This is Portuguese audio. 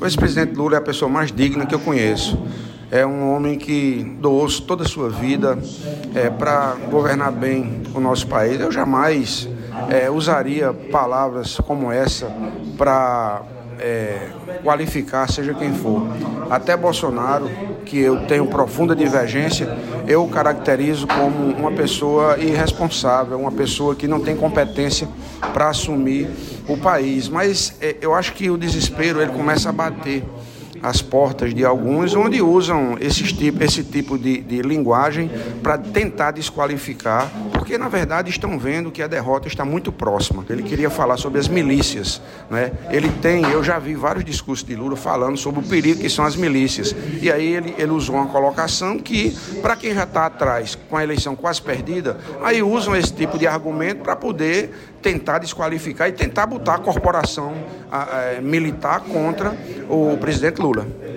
O ex-presidente Lula é a pessoa mais digna que eu conheço. É um homem que doou toda a sua vida para governar bem o nosso país. Eu jamais usaria palavras como essa para qualificar seja quem for. Até Bolsonaro, que eu tenho profunda divergência, eu o caracterizo como uma pessoa irresponsável, uma pessoa que não tem competência para assumir o país. Mas eu acho que o desespero ele começa a bater as portas de alguns, onde usam esse tipo de linguagem para tentar desqualificar, porque na verdade estão vendo que a derrota está muito próxima. Ele queria falar sobre as milícias, né? Eu já vi vários discursos de Lula falando sobre o perigo que são as milícias, e aí ele usou uma colocação que, para quem já está atrás, com a eleição quase perdida, aí usam esse tipo de argumento para poder tentar desqualificar e tentar botar a corporação militar contra o presidente Lula.